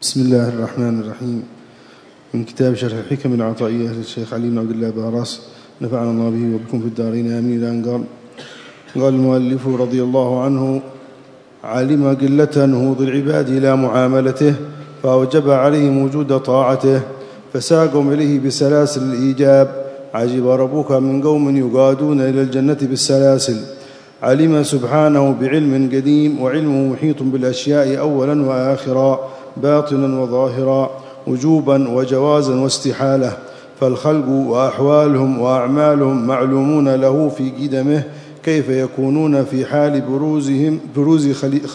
بسم الله الرحمن الرحيم. من كتاب شرح الحكم العطائية للشيخ علي بن عبد الله باراس نفعنا الله به وبكم في الدارين آمين. الآن قال المؤلف رضي الله عنه: علم قلة نهوض العباد إلى معاملته فأوجب عليهم وجود طاعته فساقهم إليه بسلاسل الإيجاب. عجب ربك من قوم يقادون إلى الجنة بالسلاسل. علم سبحانه بعلم قديم وعلمه محيط بالأشياء أولا وآخرا باطنا وظاهرا وجوبا وجوازا واستحالة، فالخلق وأحوالهم وأعمالهم معلومون له في قدمه، كيف يكونون في حال بروز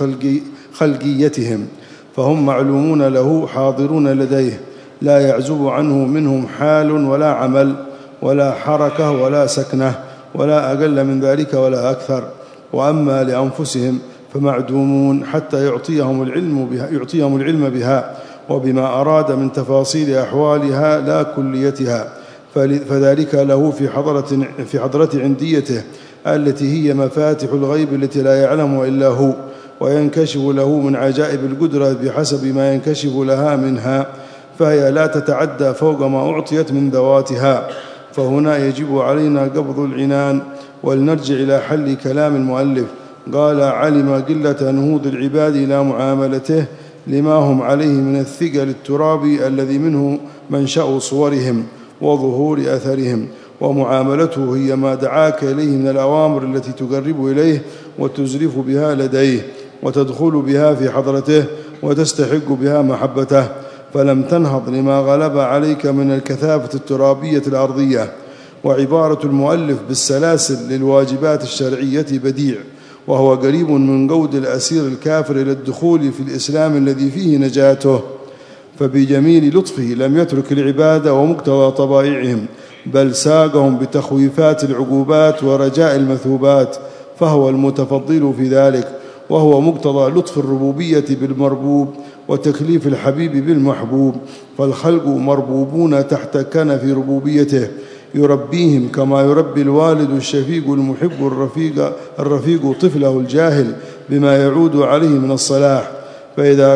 خلقيتهم، فهم معلومون له حاضرون لديه، لا يعزب عنه منهم حال ولا عمل ولا حركة ولا سكنة ولا أقل من ذلك ولا أكثر. وأما لأنفسهم فمعدومون حتى يعطيهم العلم بها وبما أراد من تفاصيل أحوالها لا كليتها، فذلك له في حضرة عنديته التي هي مفاتح الغيب التي لا يعلم إلا هو، وينكشف له من عجائب القدرة بحسب ما ينكشف لها منها، فهي لا تتعدى فوق ما أعطيت من ذواتها. فهنا يجب علينا قبض العنان. ولنرجع إلى حل كلام المؤلف. قال: علم قلة نهوض العباد إلى معاملته لما هم عليه من الثقل الترابي الذي منه منشأ صورهم وظهور أثرهم، ومعاملته هي ما دعاك إليه من الأوامر التي تقرب إليه وتزرف بها لديه وتدخل بها في حضرته وتستحق بها محبته، فلم تنهض لما غلب عليك من الكثافة الترابية الأرضية. وعبارة المؤلف بالسلاسل للواجبات الشرعية بديع، وهو قريب من قود الأسير الكافر إلى الدخول في الإسلام الذي فيه نجاته، فبجميل لطفه لم يترك العبادة ومقتضى طبائعهم، بل ساقهم بتخويفات العقوبات ورجاء المثوبات، فهو المتفضل في ذلك، وهو مقتضى لطف الربوبية بالمربوب وتكليف الحبيب بالمحبوب. فالخلق مربوبون تحت كنف ربوبيته، يربيهم كما يربي الوالد الشفيق المحب الرفيق طفله الجاهل بما يعود عليه من الصلاح، فإذا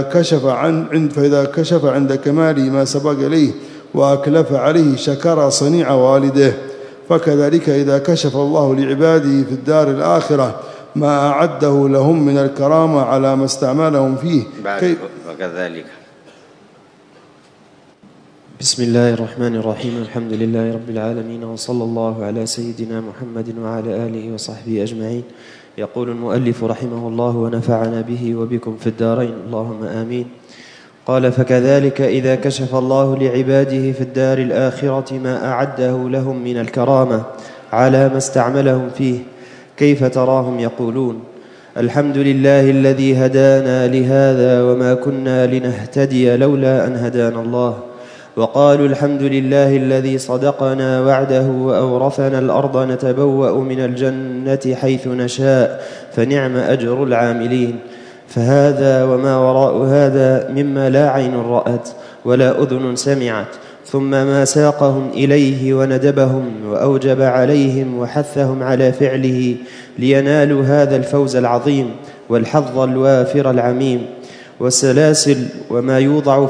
كشف عند كماله ما سبق إليه وأكلف عليه شكر صنيع والده. فكذلك إذا كشف الله لعباده في الدار الآخرة ما أعده لهم من الكرامة على ما استعملهم فيه وكذلك. بسم الله الرحمن الرحيم. الحمد لله رب العالمين، وصلى الله على سيدنا محمد وعلى آله وصحبه أجمعين. يقول المؤلف رحمه الله: ونفعنا به وبكم في الدارين، اللهم آمين. قال: فكذلك إذا كشف الله لعباده في الدار الآخرة ما أعده لهم من الكرامة على ما استعملهم فيه، كيف تراهم يقولون: الحمد لله الذي هدانا لهذا وما كنا لنهتدي لولا أن هدانا الله. وقالوا: الحمد لله الذي صدقنا وعده وأورثنا الأرض نتبوأ من الجنة حيث نشاء فنعم أجر العاملين. فهذا وما وراء هذا مما لا عين رأت ولا أذن سمعت، ثم ما ساقهم إليه وندبهم وأوجب عليهم وحثهم على فعله لينالوا هذا الفوز العظيم والحظ الوافر العميم. والسلاسل ما يوضع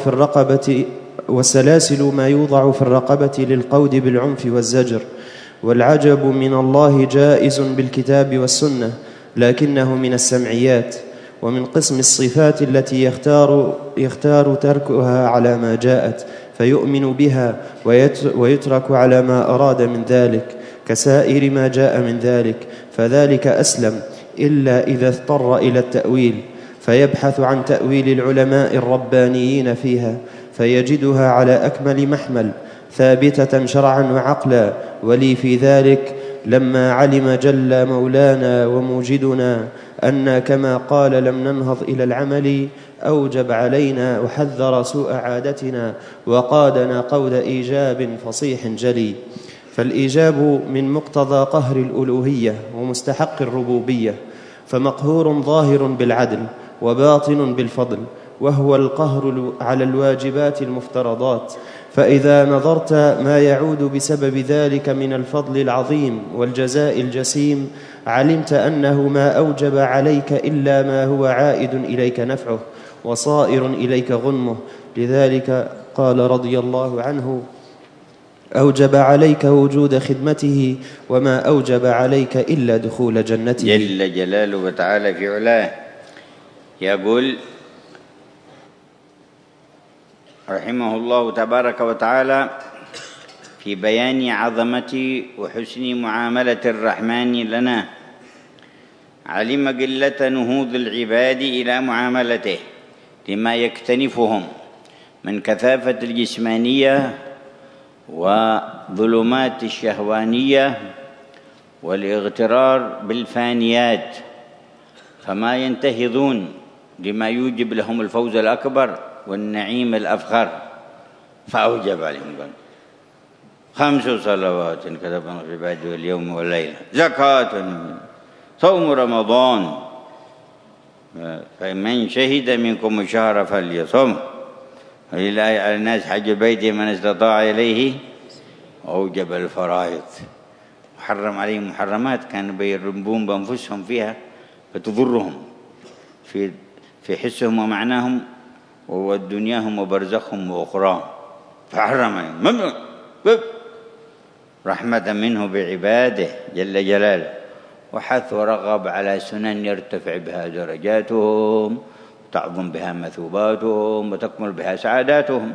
في الرقبة للقود بالعنف والزجر. والعجب من الله جائز بالكتاب والسنة، لكنه من السمعيات، ومن قسم الصفات التي يختار تركها على ما جاءت فيؤمن بها ويترك على ما أراد من ذلك، كسائر ما جاء من ذلك، فذلك أسلم، إلا إذا اضطر إلى التأويل، فيبحث عن تأويل العلماء الربانيين فيها فيجدها على أكمل محمل ثابتة شرعا وعقلا. ولي في ذلك لما علم جل مولانا وموجدنا أن كما قال لم ننهض إلى العمل أوجب علينا وحذر سوء عادتنا وقادنا قود إيجاب فصيح جلي. فالإيجاب من مقتضى قهر الألوهية ومستحق الربوبية، فمقهور ظاهر بالعدل وباطن بالفضل، وهو القهر على الواجبات المفترضات. فإذا نظرت ما يعود بسبب ذلك من الفضل العظيم والجزاء الجسيم، علمت أنه ما أوجب عليك إلا ما هو عائد إليك نفعه وصائر إليك غنمه، لذلك قال رضي الله عنه: أوجب عليك وجود خدمته وما أوجب عليك إلا دخول جنته. جل جلاله وتعالى في علاه يقول رحمه الله تبارك وتعالى في بيان عظمة وحسن معاملة الرحمن لنا: علم قلة نهوض العباد إلى معاملته لما يكتنفهم من كثافة الجسمانية وظلمات الشهوانية والاغترار بالفانيات، فما ينتهضون لما يوجب لهم الفوز الأكبر والنعيم الأفخر. فأوجب عليهم 5 صلوات كتبنا في عباده اليوم والليلة، زكاة، صوم رمضان، فمن شهد منكم الشهر فليصم، ولله على الناس حج البيت من استطاع إليه. أوجب الفرائض، وحرم عليهم محرمات كانوا بيربون بأنفسهم فيها فتضرهم في حسهم ومعناهم ودنياهم وبرزخهم وأخراهم، فحرم عليهم رحمة منه بعباده جل جلاله، وحث ورغب على سنن يرتفع بها درجاتهم وتعظم بها مثوباتهم وتكمل بها سعاداتهم.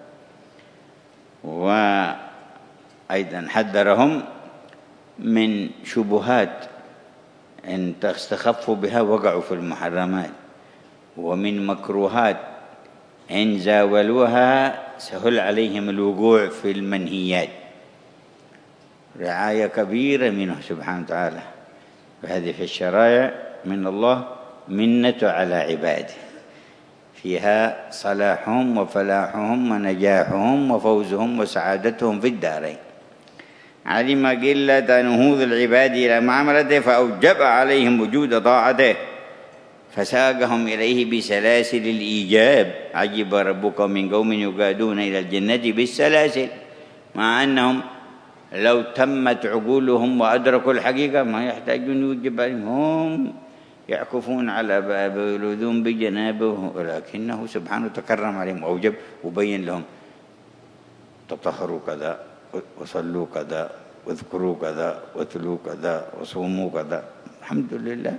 وأيضا حذرهم من شبهات إن استخفوا بها وقعوا في المحرمات، ومن مكروهات إن زاولوها سهل عليهم الوقوع في المنهيات. رعاية كبيرة منه سبحانه وتعالى، وهذه في الشرائع من الله منة على عباده، فيها صلاحهم وفلاحهم ونجاحهم وفوزهم وسعادتهم في الدارين. علم قلة نهوض العباد إلى معاملته فأوجب عليهم وجود طاعته، فساقهم إليه بسلاسل الإيجاب. عجب ربك من قوم يقادون إلى الجنة بالسلاسل، مع أنهم لو تمت عقولهم وأدركوا الحقيقة ما يحتاجون يوجب عليهم، هم يعكفون على باب ويلوذون بجنابه، ولكنه سبحانه تكرم عليهم وأوجب وبين لهم: تطهروا كذا وصلوا كذا واذكروا كذا واتلوا كذا وصوموا كذا. الحمد لله.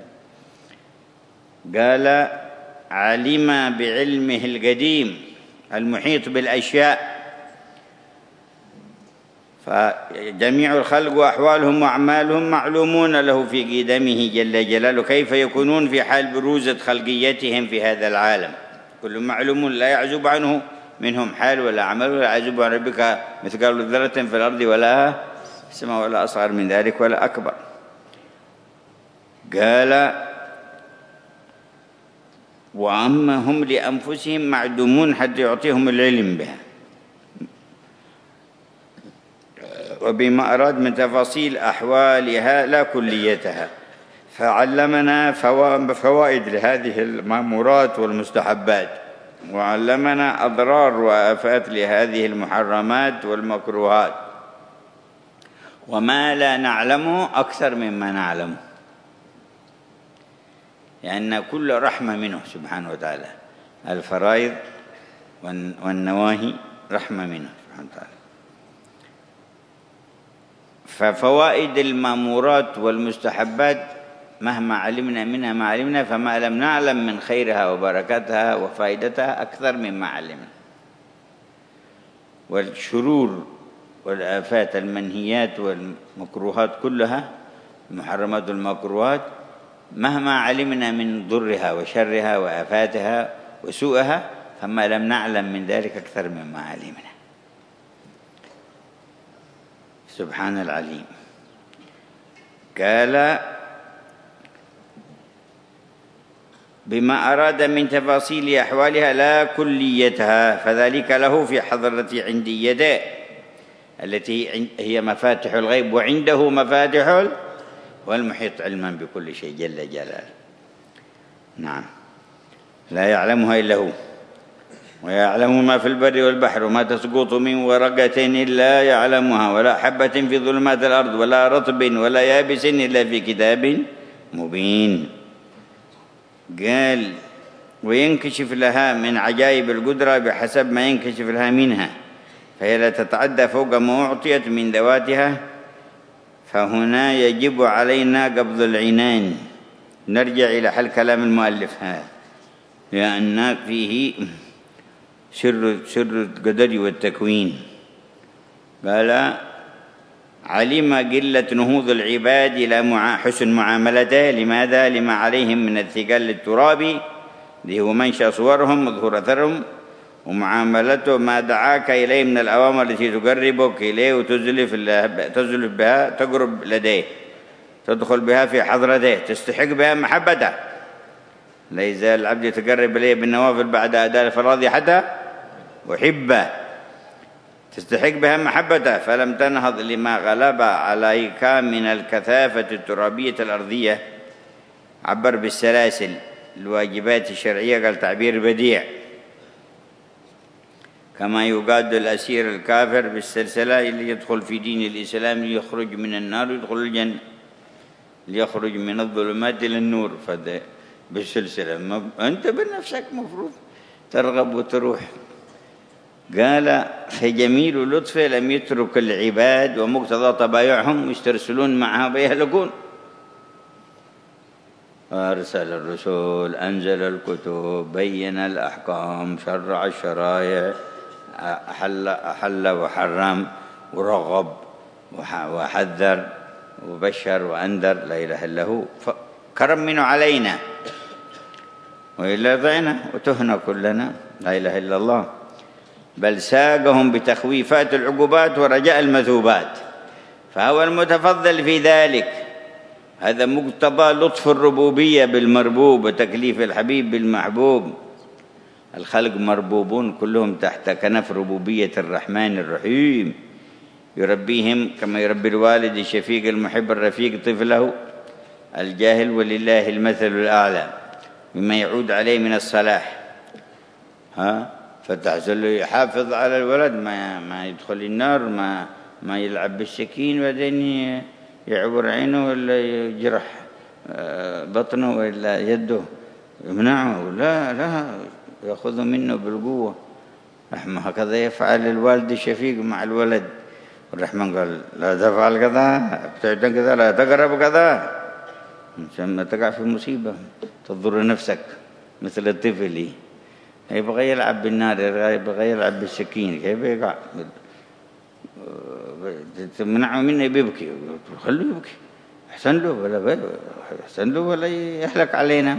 قال: علم بعلمه القديم المحيط بالأشياء، فجميع الخلق وأحوالهم وأعمالهم معلومون له في قدمه جل جلاله، كيف يكونون في حال بروزة خلقيتهم في هذا العالم. كل معلوم لا يعزب عنه منهم حال ولا عمل، ولا يعزب عن ربك مثقال ذرة في الأرض ولا في السماء ولا أصغر من ذلك ولا أكبر. قال: وأما هم لأنفسهم معدومون حتى يعطيهم العلم بها، وبما أراد من تفاصيل أحوالها لا كليتها، فعلمنا فوائد لهذه المأمورات والمستحبات، وعلمنا أضرار وآفات لهذه المحرمات والمكروهات، وما لا نعلمه أكثر مما نعلمه، لأن كل رحمة منه سبحانه وتعالى. الفرائض والنواهي رحمة منه سبحانه وتعالى. ففوائد المأمورات والمستحبات مهما علمنا منها ما علمنا، فما لم نعلم من خيرها وبركاتها وفائدتها أكثر مما علمنا. والشرور والآفات المنهيات والمكروهات كلها، المحرمات والمكروهات، مهما علمنا من ضرها وشرها وآفاتها وسوءها، فما لم نعلم من ذلك أكثر مما علمنا. سبحان العليم. قال: بما أراد من تفاصيل أحوالها لا كليتها، فذلك له في حضرة عنديته التي هي مفاتح الغيب، وعنده مفاتح والمحيط علما بكل شيء جل جلاله. نعم، لا يعلمها إلا هو، ويعلم ما في البر والبحر، وما تسقط من ورقة إلا يعلمها، ولا حبة في ظلمات الأرض ولا رطب ولا يابس إلا في كتاب مبين. قال: وينكشف لها من عجائب القدرة بحسب ما ينكشف لها منها، فهي لا تتعدى فوق ما أعطيت من ذواتها. فهنا يجب علينا قبض العنان. نرجع إلى حل كلام المؤلف هذا، لأن فيه سر القدر والتكوين. قال: علم قلة نهوض العباد إلى حسن معاملته. لماذا؟ لما عليهم من الثقل الترابي اللي هو منشأ صورهم وظهور أثرهم، ومعاملته ما دعاك إليه من الأوامر التي تقربك إليه وتزلف بها، تقرب لديه، تدخل بها في حضرته، تستحق بها محبته. لا يزال العبد يتقرب إليه بالنوافل بعد أداء الفرائض حتى أحبه، تستحق بها محبته. فلم تنهض لما غلب عليك من الكثافة الترابية الأرضية. عبر بالسلاسل الواجبات الشرعية، قال تعبير بديع، كما يقاد الأسير الكافر بالسلسلة اللي يدخل في دين الإسلام ليخرج من النار ويدخل الجنة، ليخرج من الظلمات إلى النور. فده بالسلسلة أنت بنفسك مفروض ترغب وتروح. قال: فجميل لطفه لم يترك العباد ومقتضى طبايعهم يسترسلون معها ويهلكون. أرسل الرسل، أنزل الكتب، بين الأحكام، شرع الشرائع، أحل وحرم، ورغب وحذر وبشر وأنذر. لا إله إلا هو. كرم منه علينا، وإلا ضعنا وتهنا كلنا. لا إله إلا الله. بل ساقهم بتخويفات العقوبات ورجاء المثوبات، فهو المتفضل في ذلك. هذا مقتضى لطف الربوبية بالمربوب وتكليف الحبيب بالمحبوب. الخلق مربوبون كلهم تحت كنف ربوبية الرحمن الرحيم، يربيهم كما يربي الوالد الشفيق المحب الرفيق طفله الجاهل، ولله المثل الأعلى بما يعود عليه من الصلاح. فتحصل له يحافظ على الولد، ما يدخل النار، ما يلعب بالسكين وبعدين يعور عينه ولا يجرح بطنه ولا يده، يمنعه. لا يأخذ منه بالقوة. رحمة هكذا يفعل الوالد الشفيق مع الولد. الرحمن قال: لا تفعل كذا، ابتعد كذا، لا تقرب كذا، ثم تقع في مصيبة تضر نفسك. مثل الطفل يبغى يلعب بالنار، يبغى يلعب بالسكين، كيف يقع؟ تمنعه منه بيبكي، خليه يبكي، أحسن له ولا يهلك علينا.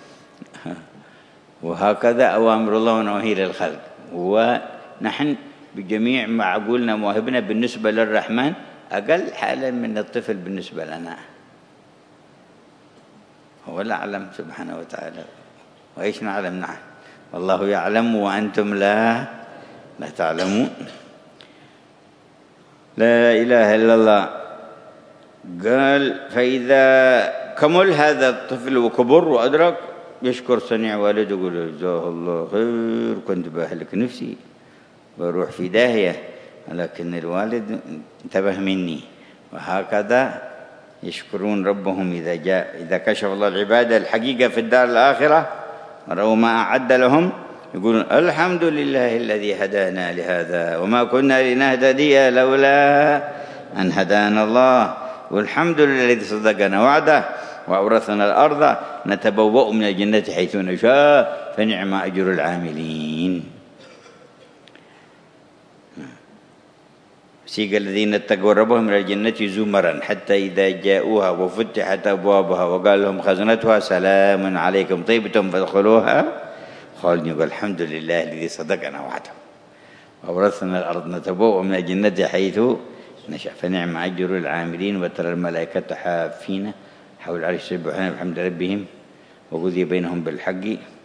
وهكذا أوامر الله ونواهي للخلق. ونحن بجميع معقولنا مواهبنا بالنسبة للرحمن أقل حالا من الطفل بالنسبة لنا. هو لا أعلم سبحانه وتعالى، وإيش نعلم؟ نعم، والله يعلم وأنتم لا تعلمون. لا إله إلا الله. قال: فإذا كمل هذا الطفل وكبر وأدرك، يشكر صنيع والده، يقول: جزاه الله خير، كنت بأهلك نفسي بروح في داهية، لكن الوالد انتبه مني. وهكذا يشكرون ربهم إذا كشف الله العبادة الحقيقة في الدار الآخرة، رأوا ما أعد لهم، يقولون: الحمد لله الذي هدانا لهذا وما كنا لنهتدي لولا أن هدانا الله، والحمد لله الذي صدقنا وعده وأورثنا الأرض نتبوأ من الجنة حيث نشاء فنعم أجر العاملين. سيق الذين اتقوا ربهم من الجنة زمرا حتى إذا جاءوها وفتحت أبوابها وقال لهم خزنتها سلام عليكم طيبتم فادخلوها خالدين. يقول: الحمد لله الذي صدقنا وعده وأورثنا الأرض نتبوأ من الجنة حيث نشاء فنعم أجر العاملين. وترى الملائكة حافين حول العرش يسبحون بحمد ربهم وقضي بينهم بالحق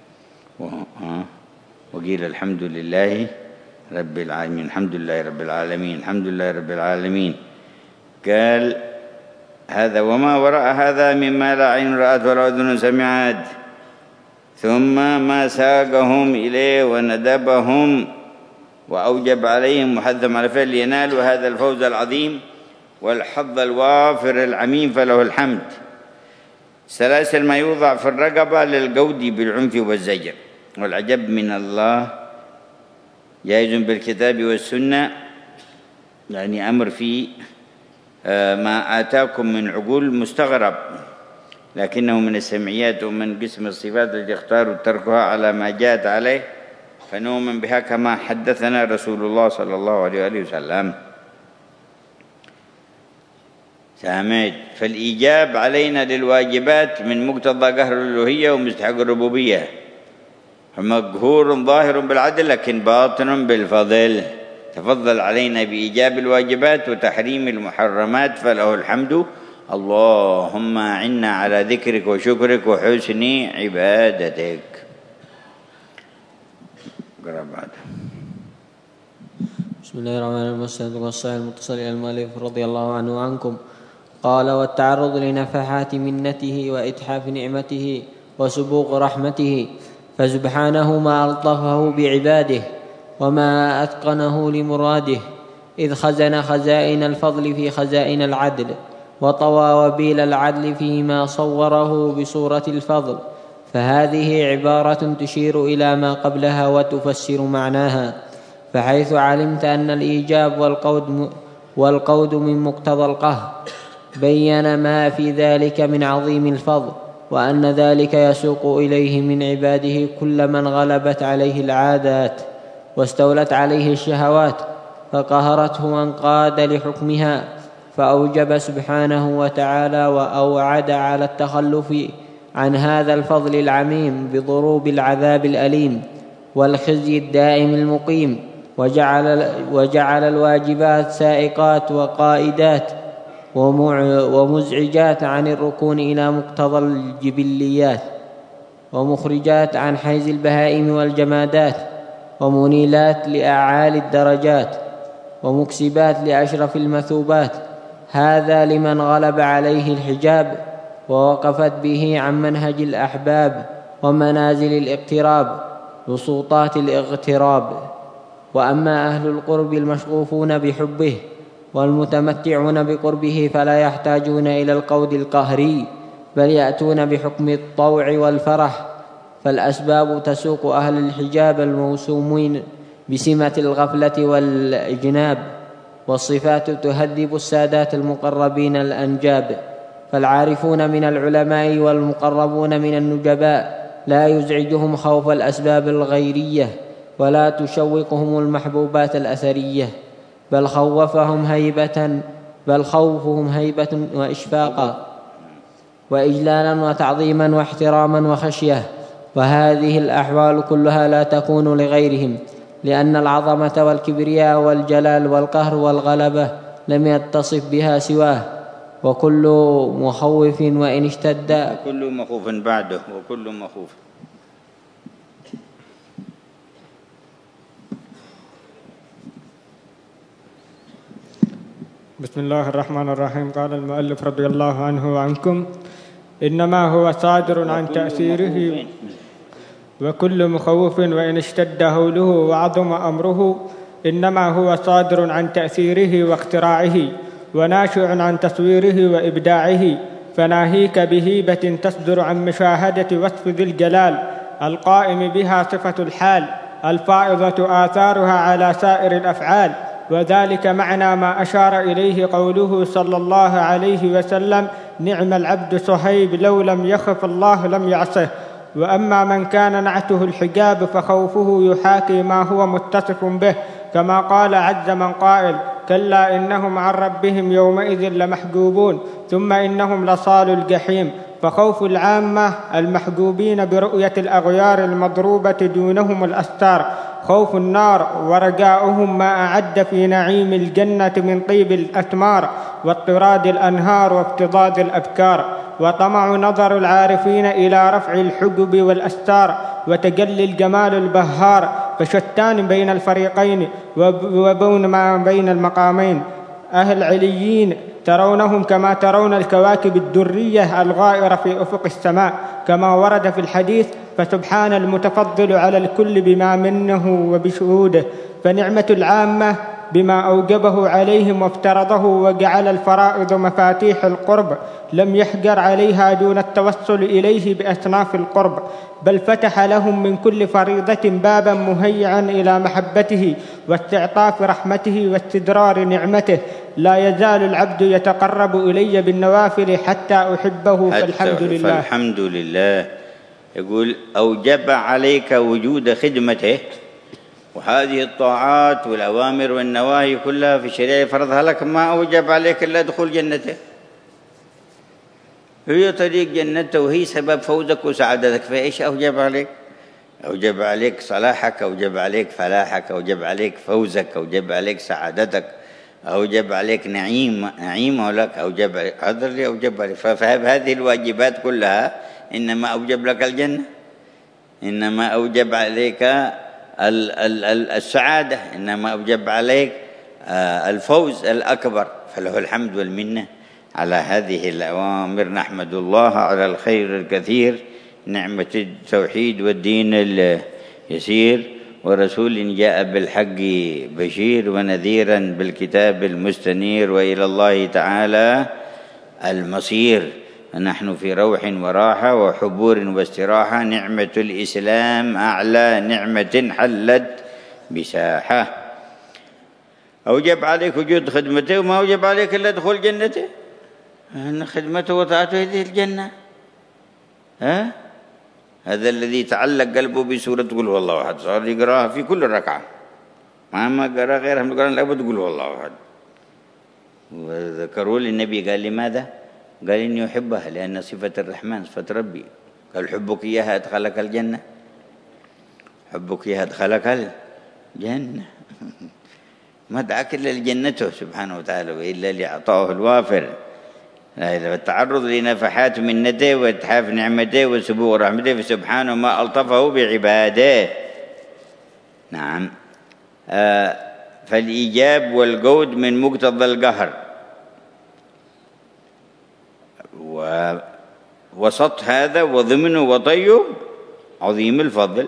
وقيل الحمد لله رب العالمين. الحمد لله رب العالمين، الحمد لله رب العالمين. قال: هذا وما وراء هذا مما لا عين رأت ولا أذن سمعت، ثم ما ساقهم إليه وندبهم وأوجب عليهم وحثهم على فعل لينالوا هذا الفوز العظيم والحظ الوافر العميم، فله الحمد. سلاسل ما يوضع في الرقبة للقود بالعنف والزجر، والعجب من الله جائز بالكتاب والسنة، يعني أمر فيه ما آتاكم من عقول مستغرب، لكنه من السمعيات ومن قسم الصفات التي اختاروا تركها على ما جاءت عليه، فنؤمن بها كما حدثنا رسول الله صلى الله عليه وآله وسلم. سامد. فالإيجاب علينا للواجبات من مقتضى قهر الألوهية ومستحق الربوبية، فمقهور ظاهر بالعدل لكن باطن بالفضل. تفضل علينا بإيجاب الواجبات وتحريم المحرمات، فله الحمد. اللهم أعنا على ذكرك وشكرك وحسن عبادتك. بسم الله الرحمن الرحيم. والصحيح المتصل إلى المؤلف رضي الله عنه وعنكم قال: والتعرض لنفحات منته وإتحاف نعمته وسبوق رحمته، فسبحانه ما ألطفه بعباده وما أتقنه لمراده، إذ خزن خزائن الفضل في خزائن العدل، وطوى وبيل العدل فيما صوره بصورة الفضل، فهذه عبارة تشير إلى ما قبلها وتفسر معناها. فحيث علمت أن الإيجاب والقود من مقتضى القهر، بين ما في ذلك من عظيم الفضل، وأن ذلك يسوق إليه من عباده كل من غلبت عليه العادات واستولت عليه الشهوات فقهرته وانقاد لحكمها، فأوجب سبحانه وتعالى وأوعد على التخلف عن هذا الفضل العميم بضروب العذاب الأليم والخزي الدائم المقيم، وجعل الواجبات سائقات وقائدات ومزعجات عن الركون إلى مقتضى الجبليات، ومخرجات عن حيز البهائم والجمادات، ومنيلات لأعالي الدرجات، ومكسبات لأشرف المثوبات. هذا لمن غلب عليه الحجاب ووقفت به عن منهج الأحباب ومنازل الاقتراب وسوطات الاغتراب. وأما أهل القرب المشغوفون بحبه والمتمتعون بقربه فلا يحتاجون إلى القود القهري، بل يأتون بحكم الطوع والفرح. فالأسباب تسوق أهل الحجاب الموسومين بسمة الغفلة والإجناب، والصفات تهذب السادات المقربين الأنجاب. فالعارفون من العلماء والمقربون من النجباء لا يزعجهم خوف الأسباب الغيرية، ولا تشوقهم المحبوبات الأثرية، بل خوفهم هيبة وإشفاقا وإجلالا وتعظيما واحتراما وخشية. وهذه الأحوال كلها لا تكون لغيرهم، لأن العظمة والكبرياء والجلال والقهر والغلبة لم يتصف بها سواه. وكل مخوف وإن اشتد وكل مخوف بعده وكل مخوف. بسم الله الرحمن الرحيم. قال المؤلف رضي الله عنه وعنكم: إنما هو صادر عن تأثيره، وكل مخوف وإن اشتد هوله وعظم أمره إنما هو صادر عن تأثيره واختراعه، وناشئ عن تصويره وإبداعه، فناهيك بهيبة تصدر عن مشاهدة وصف ذي الجلال القائم بها صفة الحال الفائضة آثارها على سائر الأفعال. وذلك معنى ما أشار إليه قوله صلى الله عليه وسلم: نعم العبد صهيب لو لم يخف الله لم يعصه. وأما من كان نعته الحجاب فخوفه يحاكي ما هو متصف به، كما قال عز من قائل: كلا إنهم عن ربهم يومئذ لمحجوبون ثم إنهم لصال الجحيم. فخوف العامة المحجوبين برؤية الأغيار المضروبة دونهم الأستار خوف النار، ورجاؤهم ما أعد في نعيم الجنة من طيب الأثمار واضطراد الأنهار وافتضاد الأبكار. وطمع نظر العارفين إلى رفع الحجب والأستار وتجلي الجمال البهار، فشتان بين الفريقين وبين ما بين المقامين. أهل عليين ترونهم كما ترون الكواكب الدرية الغائرة في أفق السماء، كما ورد في الحديث: فسبحان المتفضل على الكل بما منه وبشهوده. فنعمة العامة بما أوجبه عليهم وافترضه وجعل الفرائض مفاتيح القرب لم يحجر عليها دون التوصل إليه بأصناف القرب، بل فتح لهم من كل فريضة بابا مهيئا إلى محبته واستعطاف رحمته واستدرار نعمته. لا يزال العبد يتقرب إلي بالنوافل حتى أحبه فالحمد لله. يقول أوجب عليك وجود خدمته، وهذه الطاعات والأوامر والنواهي كلها في الشريعة فرضها لك، ما أوجب عليك إلا دخول جنته. هي طريق جنته وهي سبب فوزك وسعادتك، فإيش أوجب عليك؟ أوجب عليك صلاحك، أوجب عليك فلاحك، أوجب عليك فوزك، أوجب عليك سعادتك، أوجب عليك نعيمه لك، أوجب عليك هذا اللي أوجب عليك. فهذه الواجبات كلها إنما أوجب لك الجنة، إنما أوجب عليك السعادة، إنما أوجب عليك الفوز الأكبر. فله الحمد والمنة على هذه الأوامر. نحمد الله على الخير الكثير، نعمة التوحيد والدين اليسير، ورسول جاء بالحق بشير ونذيرا بالكتاب المستنير، وإلى الله تعالى المصير. نحن في روح وراحة وحبور واستراحة. نعمة الإسلام أعلى نعمة حلت بساحة. أوجب عليك وجود خدمته، وما أوجب عليك إلا دخول جنته. أن خدمته وطاعته هذه الجنة. هذا الذي تعلق قلبه بسورة قل هو الله أحد صار يقراها في كل ركعة، ما قرأ غيرها من القرآن لابد قل هو الله أحد. وذكروا للنبي قال لماذا؟ قال إني أحبها لأن صفة الرحمن صفة ربي. قال حبك إياها أدخلك الجنة، حبك إياها أدخلك الجنة. ما دعاك إلا لجنته سبحانه وتعالى وإلا لعطائه الوافر. التعرض لنفحات منته واتحاف نعمته وسبوغ رحمته، فسبحانه ما ألطفه بعباده. نعم. فالإيجاب والجود من مقتضى القهر، ووسط هذا وضمنه وطيه عظيم الفضل،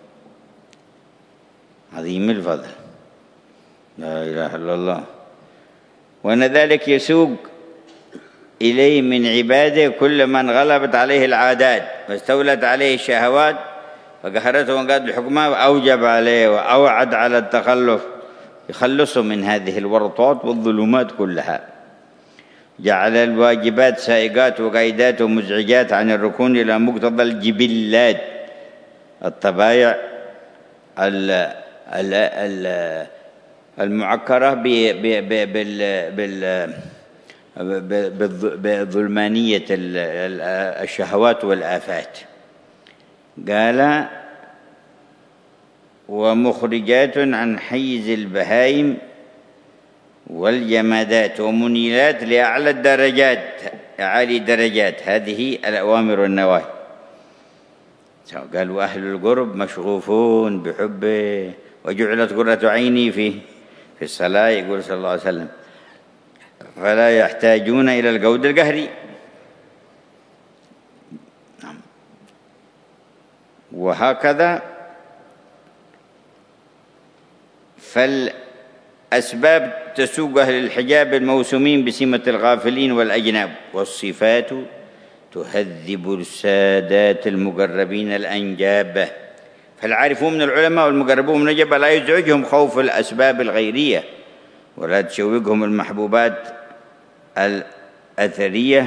عظيم الفضل، لا إله إلا الله. وأن ذلك يسوق إليه من عباده كل من غلبت عليه العادات واستولت عليه الشهوات فقهرته وانقاد بحكمه، وأوجب عليه وأوعد على التخلف يخلصه من هذه الورطات والظلمات كلها. جعل الواجبات سائقات وقايدات ومزعجات عن الركون إلى مقتضى الجبلات، الطبائع المعكرة بظلمانية الشهوات والآفات. قال ومخرجات عن حيز البهائم والجمادات ومنيلات لأعلى الدرجات، أعالي درجات هذه الأوامر والنواهي. قال وأهل القرب مشغوفون بحبه وجعلت قرة عيني في الصلاة، يقول صلى الله عليه وسلم، فلا يحتاجون إلى الجود القهري. وهكذا فالأسباب تسوق أهل الحجاب الموسومين بسمة الغافلين والأجناب، والصفات تهذب السادات المقربين الأنجاب. فالعارفون من العلماء والمقربون من النجبة لا يزعجهم خوف الأسباب الغيرية، ولا تشوقهم المحبوبات الأثرية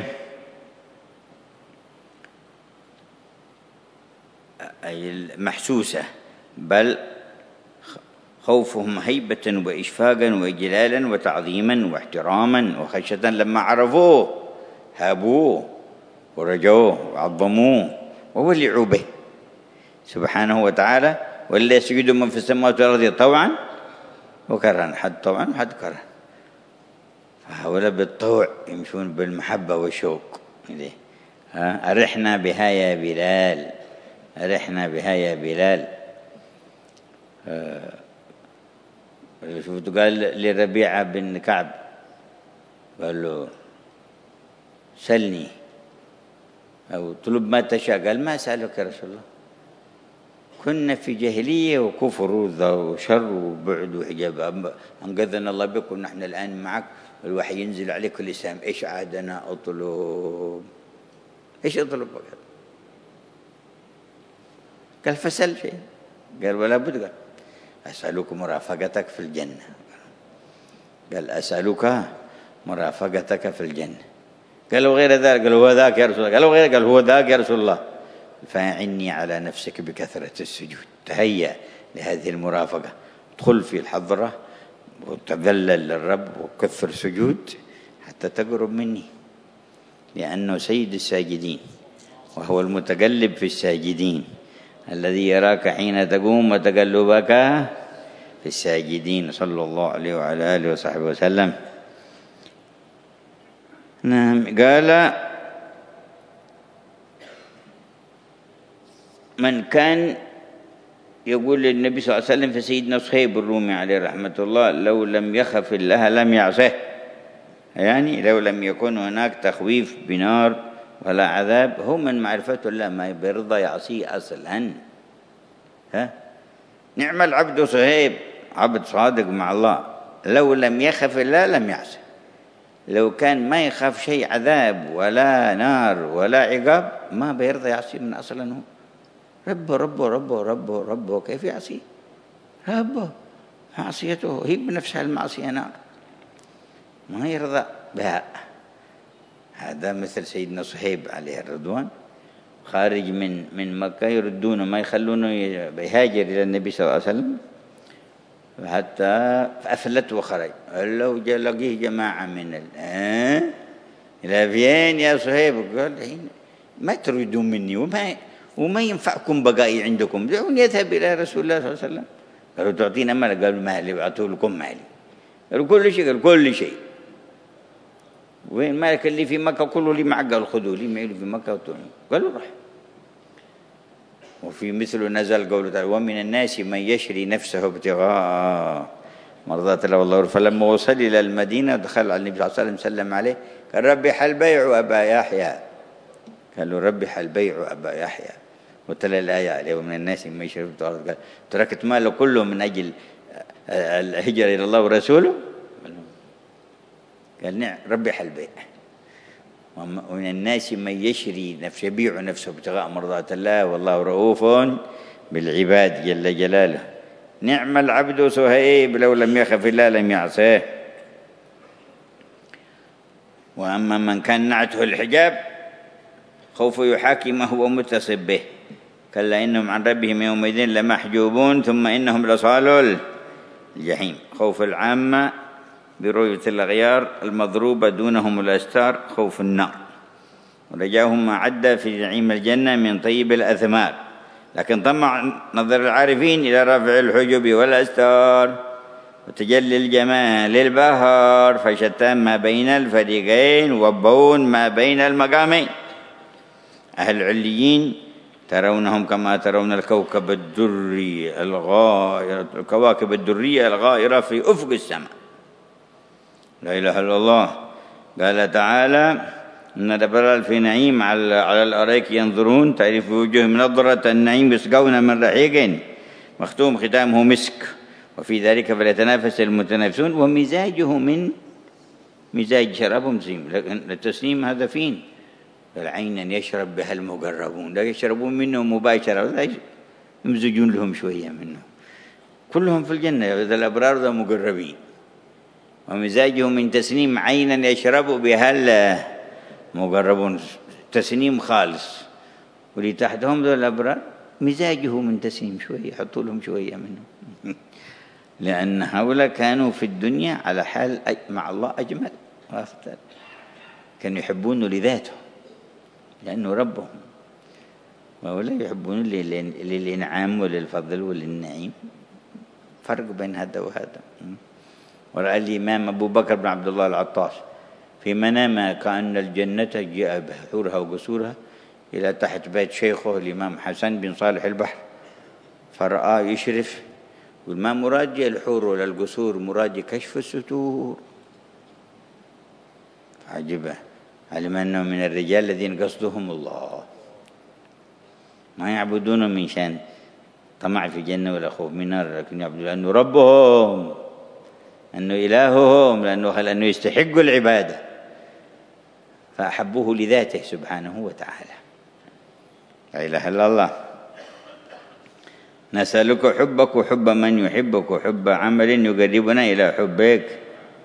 أي المحسوسة، بل خوفهم هيبة وإشفاقا وإجلالا وتعظيما واحتراما وخشية لما عرفوه هابوه ورجوه وعظموه وولعوا به سبحانه وتعالى. ولا يسجد من في السماوات والأرض طوعا وكرها، حد طوعا وحد كرها. فهؤلاء بالطوع يمشون بالمحبة والشوق إليه. أرحنا بها يا بلال، أرحنا بها يا بلال. شفت قال لربيعة بن كعب قال له سلني أو طلب ما تشاء، قال ما أسألك يا رسول الله، كنا في جاهلية وكفر وشر وبعد وحجاب. أنقذنا الله بك ونحن الآن معك، الوحي ينزل عليك الإسلام. إيش عادنا أطلب؟ إيش أطلب؟ قال فسل شيء. قال ولا بد. قال أسألك مرافقتك في الجنة. قال أسألك مرافقتك في الجنة. قالوا غير ذلك. قالوا هو ذاك يا رسول الله. قالوا غير. قال هو ذاك يا رسول الله. فأعني على نفسك بكثرة السجود. تهيأ لهذه المرافقة، ادخل في الحضرة وتذلل للرب وكثر سجود حتى تقرب مني، لأنه سيد الساجدين وهو المتقلب في الساجدين، الذي يراك حين تقوم وتقلبك في الساجدين، صلى الله عليه وعلى آله وصحبه وسلم. نعم. قال من كان يقول للنبي صلى الله عليه وسلم، فسيدنا صهيب الرومي عليه رحمة الله، لو لم يخف الله لم يعصه، يعني لو لم يكن هناك تخويف بنار ولا عذاب، هو من معرفته الله ما بيرضى يعصيه أصلا. نعم العبد صهيب، عبد صادق مع الله، لو لم يخف الله لم يعصه. لو كان ما يخاف شيء عذاب ولا نار ولا عقاب ما بيرضى يعصي من أصلا. هو ربه ربه ربه ربه ربه، كيف يعصي ربه؟ معصيته هي بنفسها المعصية نار، ما يرضى بها. هذا مثل سيدنا صهيب عليه الرضوان، خارج من مكة، يردونه ما يخلونه يهاجر إلى النبي صلى الله عليه وسلم، حتى أفلت وخرج. لو لقيه جماعة من إلى فين يا صهيب؟ قال ما تريدون مني وما ينفعكم بقائي عندكم، دعوني يذهب إلى رسول الله صلى الله عليه وسلم. قالوا تعطينا مال؟ قالوا مالي، أعطوا لكم مالي. قالوا كل شيء؟ قال كل شيء. وين مالك اللي في مكة؟ كله لي معك. قال خذوا لي معي في مكة وتوني. قالوا روح. وفي مثله نزل قوله تعالى ومن الناس من يشري نفسه ابتغاء مرضات الله والله. فلما وصل إلى المدينة دخل على النبي صلى الله عليه وسلم سلم عليه، قال ربح البيع أبا يحيى. قالوا ربح البيع أبا يحيى، وتلا الآية عليه ومن الناس من يشري ابتغاء. قال تركت ماله كله من أجل الهجرة إلى الله ورسوله؟ قال نعم ربح البيع. ومن الناس من يشري نفسه، يبيع نفسه ابتغاء مرضات الله والله رؤوف بالعباد جل جلاله. نعم العبد صهيب، لو لم يخف الله لم يعصيه. وأما من كان نعته الحجاب، خوف يحاكي ما هو متصف به، كلا إنهم عن ربهم يومئذ لمحجوبون ثم إنهم لصالوا الجحيم. خوف العامة برؤية الأغيار المضروبة دونهم الأستار، خوف النار. ورجاهم ما عدى في نعيم الجنة من طيب الأثمار، لكن طمع نظر العارفين إلى رفع الحجب والأستار وتجلي الجمال البهار، فشتان ما بين الفريقين وبون ما بين المقامين. أهل العليين ترونهم كما ترون الكوكب الدري الكواكب الدرية الغائرة في أفق السماء. لا إله إلا الله. قال تعالى إن الأبرار في نعيم على الأرائك ينظرون، تعرف وجوههم نظرة النعيم، يسقون من رحيق مختوم ختامه مسك، وفي ذلك فليتنافس المتنافسون، ومزاجه من مزاج شرابهم تسنيم. لكن التسنيم هذا فين؟ عينا يشرب بها المقربون، لا يشربون منه مباشرة، لا يمزجون لهم شوية منه. كلهم في الجنة إذا الأبرار ذا مقربين. ومزاجه من تسنيم، عينا يشرب بها المقربون، تسنيم خالص. واللي تحتهم ذا الأبرار مزاجه من تسنيم، شوية يحطوا لهم شوية منه. لأن هؤلاء كانوا في الدنيا على حال مع الله أجمل، كانوا يحبونه لذاته لأنه ربهم، وهؤلاء يحبون للإنعام وللفضل وللنعيم. فرق بين هذا وهذا. ورأى الإمام أبو بكر بن عبد الله العطاس في منامه كأن الجنة جاء بحورها وقصورها إلى تحت بيت شيخه الإمام حسن بن صالح البحر، فرأى يشرف والما مراد الحور ولا القصور، مراد كشف الستور. عجبه، علم أنه من الرجال الذين قصدهم الله، ما يعبدون من شان طمع في جنة ولا خوف من نار، لكن يعبدون لأنه ربهم، أنه إلههم، لأنه يستحق العبادة، فأحبوه لذاته سبحانه وتعالى. لا إله إلا الله. نسألك حبك وحب من يحبك وحب عمل يقربنا إلى حبك،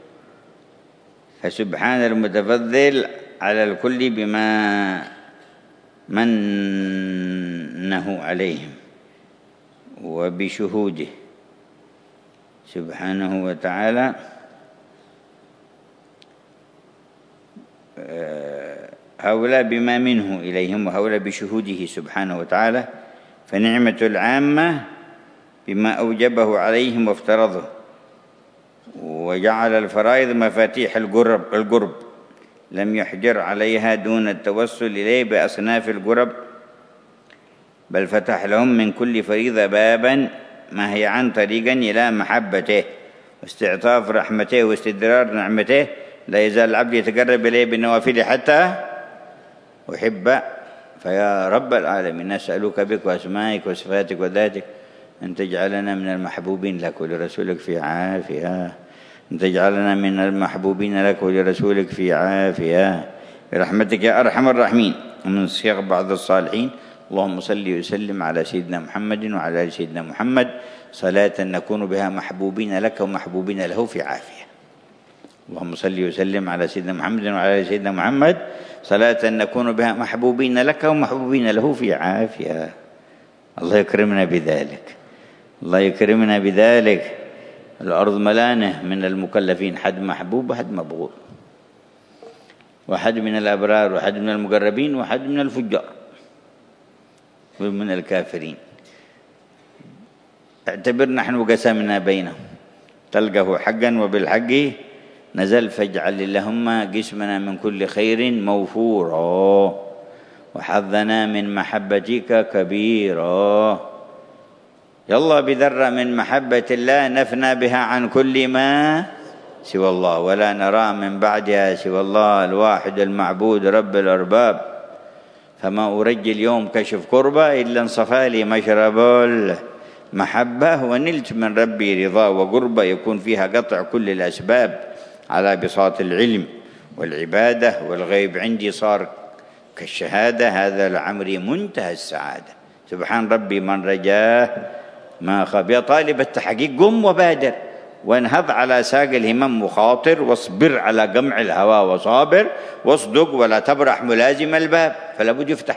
فسبحان المتفضل على الكل بما منه عليهم وبشهوده سبحانه وتعالى. هؤلاء بما منه إليهم وهؤلاء بشهوده سبحانه وتعالى، فنعمة العامة بما أوجبه عليهم وافترضه، وجعل الفرائض مفاتيح القرب لم يحجر عليها دون التوسل إليه بأصناف القرب، بل فتح لهم من كل فريضة بابا ما هي عن طريقا إلى محبته واستعطاف رحمته واستدرار نعمته. لا يزال العبد يتقرب إليه بالنوافل حتى أحب. فيا رب العالمين نسألك بك وأسمائك وصفاتك وذاتك أن تجعلنا من المحبوبين لك ولرسولك في عافية، أن تجعلنا من المحبوبين لك ولرسولك في عافية برحمتك يا أرحم الراحمين. ومن صيغ بعض الصالحين: اللهم صل وسلم على سيدنا محمد وعلى آل سيدنا محمد صلاة نكون بها محبوبين لك ومحبوبين له في عافية. اللهم صل وسلم على سيدنا محمد وعلى آل سيدنا محمد صلاة نكون بها محبوبين لك ومحبوبين له في عافية. الله يكرمنا بذلك، الله يكرمنا بذلك. الأرض ملانة من المكلفين، حد محبوب وحد مبغوض، وحد من الأبرار وحد من المقربين وحد من الفجار ومن الكافرين. اعتبر نحن قسمنا بينهم، تلقه حقا وبالحق نزل، فاجعل اللهم قسمنا من كل خير موفورا وحظنا من محبتك كبيرا. يلا بذرة من محبة الله نفنى بها عن كل ما سوى الله، ولا نرى من بعدها سوى الله الواحد المعبود رب الأرباب. فما أرجي اليوم كشف قربة إلا انصفى لي مشرب المحبة، ونلت من ربي رضا وقربة يكون فيها قطع كل الأسباب على بساط العلم والعبادة، والغيب عندي صار كالشهادة. هذا لعمري منتهى السعادة. سبحان ربي من رجاه ما خاب. يا طالب التحقيق قم وبادر وانهض على ساق الهمم وخاطر، واصبر على قمع الهوى وصابر، واصدق ولا تبرح ملازم الباب فلا بد يفتح.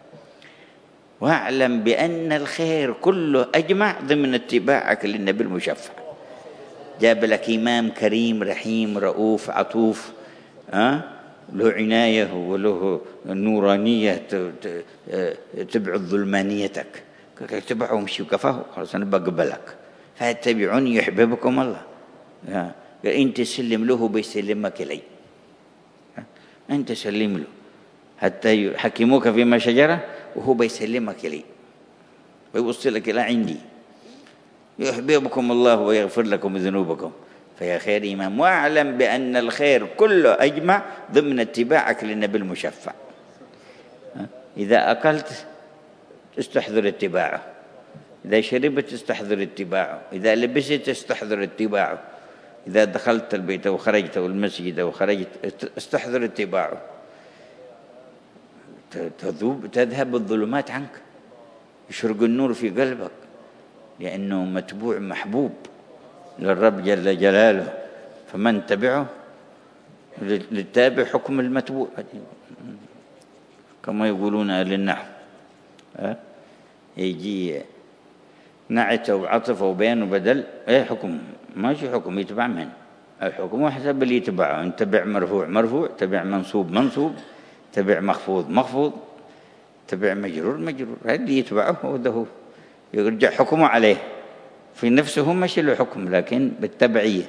واعلم بأن الخير كله أجمع ضمن اتباعك للنبي المشفع. جاب لك إمام كريم رحيم رؤوف عطوف، له عناية وله نورانية تبعد ظلمانيتك، اتبعه ومشي وكفاه خلاص أنا بقبلك، فاتبعوني يحببكم الله. أنت سلم له بيسلمك إلي، أنت سلم له حتى يحكموك فيما شجرة وهو بيسلمك إلي ويوصلك إلى عندي. يحببكم الله ويغفر لكم ذنوبكم. فيا خير إمام، واعلم بأن الخير كله أجمع ضمن اتباعك للنبي المشفع. إذا أكلت تستحضر اتباعه، إذا شربت تستحضر اتباعه، إذا لبست تستحضر اتباعه، إذا دخلت البيت وخرجت والمسجد وخرجت استحضر اتباعه. تذهب الظلمات عنك، يشرق النور في قلبك، لأنه متبوع محبوب للرب جل جلاله. فمن تبعه للتابع حكم المتبوع كما يقولون أهل النحو. يجي نعت وعطف وبيان وبدل، ايه حكم ماشي حكم يتبع من الحكم حسب اللي يتبعه. ان تبع مرفوع مرفوع، تبع منصوب منصوب، تبع مخفوض مخفوض، تبع مجرور مجرور، هذا اللي يتبعه وده يرجع حكمه عليه في نفسه ماشي له حكم لكن بالتبعية.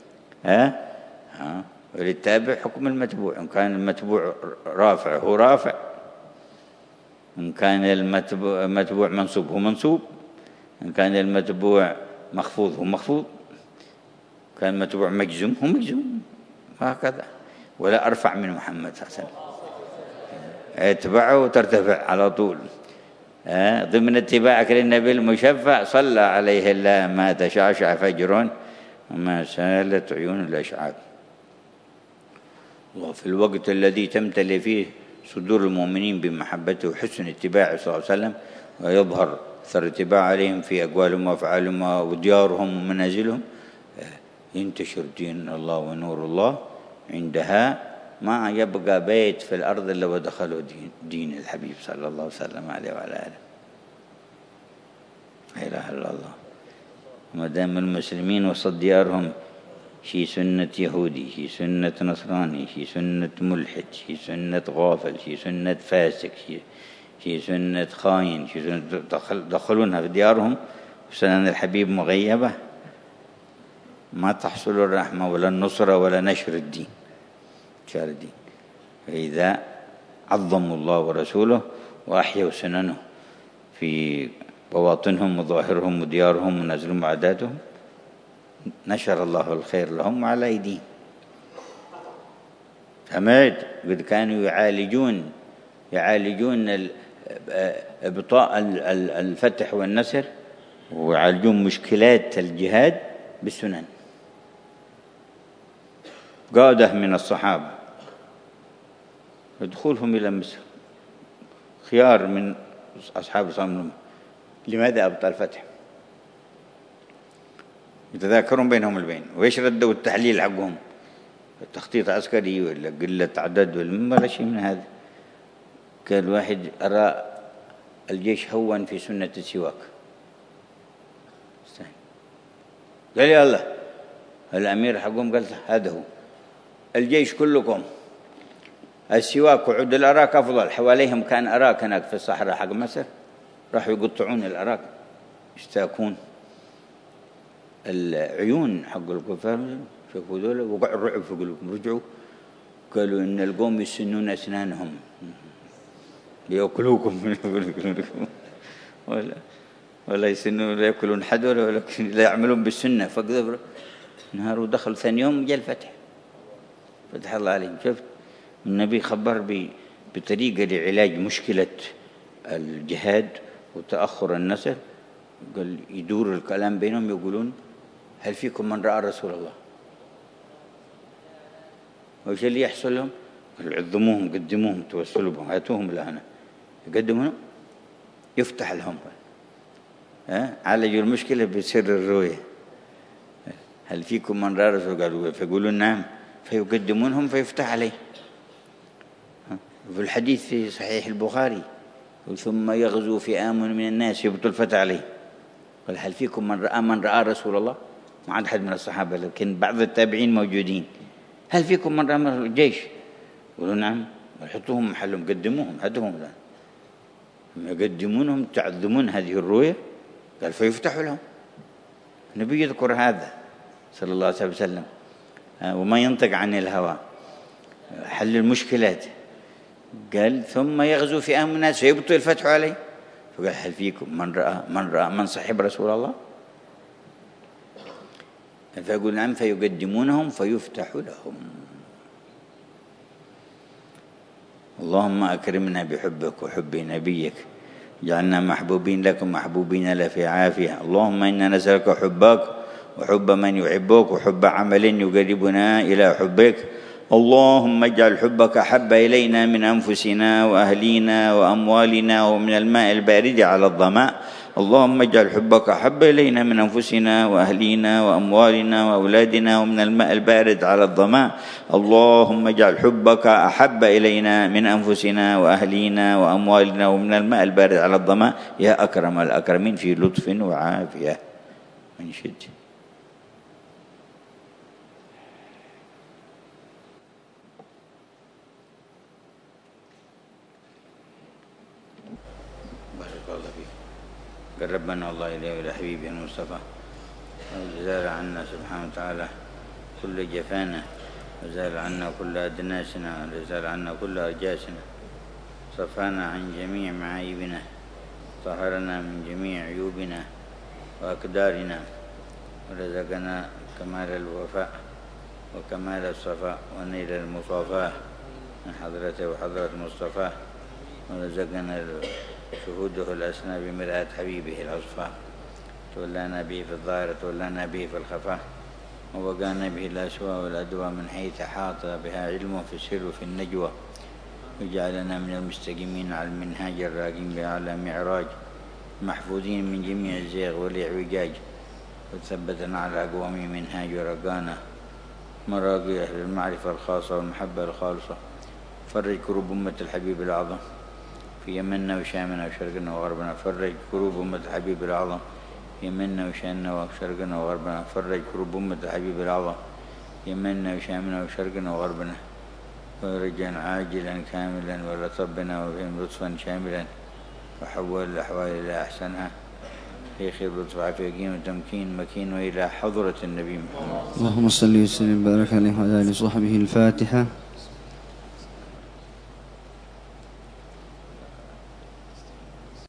وللتابع حكم المتبوع. إن كان المتبوع رافع هو رافع، إن كان المتبوع منصوب هو منصوب، إن كان المتبوع مخفوض هو مخفوض، كان المتبوع مجزوم هو مجزوم، هكذا. ولا أرفع من محمد صلى الله عليه وسلم، اتبعه وترتفع على طول. ضمن اتباعك للنبي المشفع صلى عليه الله ما تشعشع فجر وما سالت عيون الأشعاب. وفي الوقت الذي تمتلئ فيه صدور المؤمنين بمحبته وحسن اتباعه صلى الله عليه وسلم، ويظهر أثر اتباع عليهم في أقوالهم وأفعالهم وديارهم ومنازلهم، ينتشر دين الله ونور الله. عندها ما يبقى بيت في الأرض إلا ودخلوا دين الحبيب صلى الله عليه وسلم عليه وعلى آله. لا إله إلا الله. ما دام المسلمين وسط ديارهم شي سنة يهودي، شي سنة نصراني، شي سنة ملحد، شي سنة غافل، شي سنة فاسق، شي سنة خاين، شي سنة دخلونها في ديارهم وسنن الحبيب مغيبة، ما تحصل الرحمة ولا النصرة ولا نشر الدين، شار الدين. فإذا عظموا الله ورسوله وأحيوا سننه في بواطنهم وظاهرهم وديارهم ونزلهم وعاداتهم، نشر الله الخير لهم وعلى أيديهم. فمعد قد كانوا يعالجون إبطاء الفتح والنصر، ويعالجون مشكلات الجهاد بالسنن. قادة من الصحابة ودخولهم إلى مصر خيار من أصحاب صلى. لماذا أبطأ الفتح؟ يتذاكرون بينهم البين، وإيش ردوا التحليل حقهم؟ تخطيط عسكري ولا قلة عدد ولا شيء من هذا. قال واحد أرى الجيش هون في سنة السواك، قال يا الله. الأمير حقهم قال هذا هو الجيش كلكم، السواك وعود الأراك أفضل. حواليهم كان أراك هناك في الصحراء حق مصر، راحوا يقطعون الأراك يشتاكون العيون حق الكفار. شوفوا ذولا وقع الرعب في قلوبهم. رجعوا قالوا إن القوم يسنون أسنانهم ليأكلوكم ولا يسنون لا يأكلون حد ولكن لا يعملون بالسنة. فقدروا نهار ودخل ثاني يوم جاء الفتح، فتح الله عليهم. شفت النبي خبر بطريقة لعلاج مشكلة الجهاد وتأخر النصر. قال يدور الكلام بينهم يقولون هل فيكم من رأى رسول الله؟ وإيش اللي يحصل لهم؟ قالوا عظموهم قدموهم توسلوا بهم هاتوهم لهنا يقدمون يفتح لهم. عالجوا المشكلة بسر الرؤية. هل فيكم من رأى رسول؟ قالوا فيقولون نعم، فيقدمونهم فيفتح عليه. في الحديث في صحيح البخاري ثم يغزو فئام من الناس يبطل الفتح عليه. قال هل فيكم من رأى رسول الله؟ ما عاد حد من الصحابة لكن بعض التابعين موجودين. هل فيكم من رأى الجيش؟ يقولون نعم. يحطوهم محلهم قدموهم هدهم الآن يقدمونهم تعظمون هذه الرؤية. قال فيفتحوا لهم. النبي يذكر هذا صلى الله عليه وسلم وما ينطق عن الهوى، حل المشكلات. قال ثم يغزو فئام من الناس فيبطل الفتح عليه. فقال هل فيكم من رأى من صحب رسول الله؟ فيقول نعم، فيقدمونهم فيفتح لهم. اللهم أكرمنا بحبك وحب نبيك، جعلنا محبوبين لكم محبوبين له في عافية. اللهم إنا نسألك حبك وحب من يحبك وحب عمل يقربنا إلى حبك. اللهم اجعل حبك أحب إلينا من أنفسنا وأهلينا وأموالنا ومن الماء البارد على الظمأ. اللهم اجعل حبك أحب إلينا من أنفسنا وأهلينا وأموالنا وأولادنا ومن الماء البارد على الظمأ. اللهم اجعل حبك أحب إلينا من أنفسنا وأهلينا وأموالنا ومن الماء البارد على الظمأ يا أكرم الأكرمين في لطف وعافية. من شد قربنا الله إليه وإلى حبيبه المصطفى، وزال عنا سبحانه وتعالى كل جفانا، وزال عنا كل أدناسنا، وزال عنا كل أرجاسنا، صفانا عن جميع معايبنا، طهرنا من جميع عيوبنا وأقدارنا، ورزقنا كمال الوفاء وكمال الصفاء ونيل المصافاة من حضرته وحضرة مصطفاه، ورزقنا شهوده الأسنى بمرآة حبيبه الأصفى تولانا به في الظاهر تولانا به في الخفاء ووقانا به الأسواء والأدواء من حيث حاط بها علمه في السر وفي النجوى وجعلنا من المستقيمين على المنهاج الراقين بها على معراج محفوظين من جميع الزيغ والإعوجاج وثبتنا على أقوام منهاج ورقانا مراقي أهل المعرفة الخاصة والمحبة الخالصة فرج كروب أمة الحبيب الأعظم في يمننا وشامنا وشرقنا وغربنا فرج كروب أمة الحبيب الأعظم في يمننا وشامنا وشرقنا وغربنا فرج كروب أمة الحبيب الأعظم يمننا وشامنا وشرقنا وغربنا فرجا عاجلا كاملا ولطبنا وبهم لطفا شاملا وحول الأحوال إلى أحسنها في خير لطف عافية يقين وتمكين مكين وإلى حضرة النبي محمد. اللهم صل وسلم وبارك عليه وعلى آله وصحبه. الفاتحة.